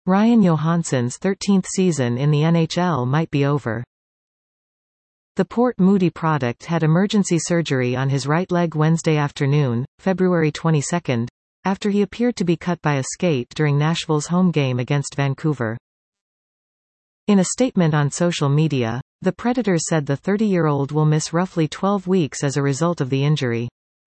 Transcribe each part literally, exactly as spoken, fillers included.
Ryan Johansson's thirteenth season in the N H L might be over. The Port Moody product had emergency surgery on his right leg Wednesday afternoon, February twenty-second, after he appeared to be cut by a skate during Nashville's home game against Vancouver. In a statement on social media, the Predators said the thirty-year-old will miss roughly twelve weeks as a result of the injury.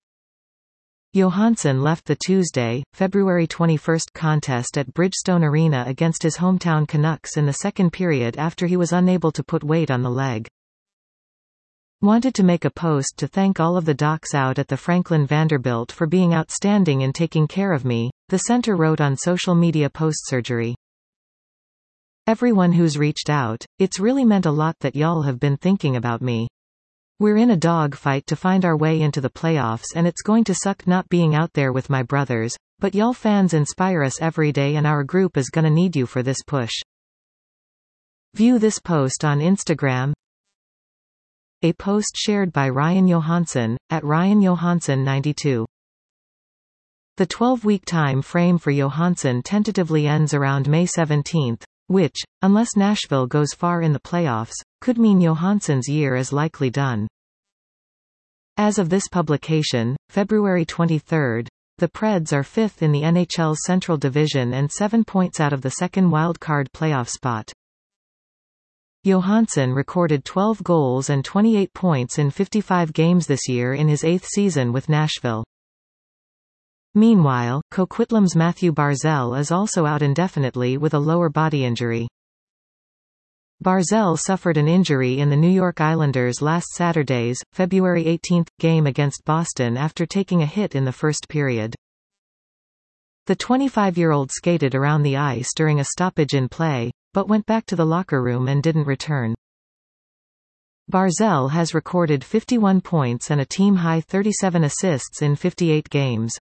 Johansson left the Tuesday, February twenty-first contest at Bridgestone Arena against his hometown Canucks in the second period after he was unable to put weight on the leg. Wanted to make a post to thank all of the docs out at the Franklin Vanderbilt for being outstanding in taking care of me, the center wrote on social media post-surgery. Everyone who's reached out, it's really meant a lot that y'all have been thinking about me. We're in a dog fight to find our way into the playoffs and it's going to suck not being out there with my brothers, but y'all fans inspire us every day and our group is gonna need you for this push. View this post on Instagram. A post shared by Ryan Johansson, at Ryan Johansson ninety-two. The twelve-week time frame for Johansson tentatively ends around May seventeenth, which, unless Nashville goes far in the playoffs, could mean Johansson's year is likely done. As of this publication, February twenty-third, the Preds are fifth in the N H L's Central Division and seven points out of the second wildcard playoff spot. Johansson recorded twelve goals and twenty-eight points in fifty-five games this year in his eighth season with Nashville. Meanwhile, Coquitlam's Matthew Barzal is also out indefinitely with a lower body injury. Barzal suffered an injury in the New York Islanders' last Saturday's, February eighteenth, game against Boston after taking a hit in the first period. The twenty-five-year-old skated around the ice during a stoppage in play, but went back to the locker room and didn't return. Barzal has recorded fifty-one points and a team-high thirty-seven assists in fifty-eight games.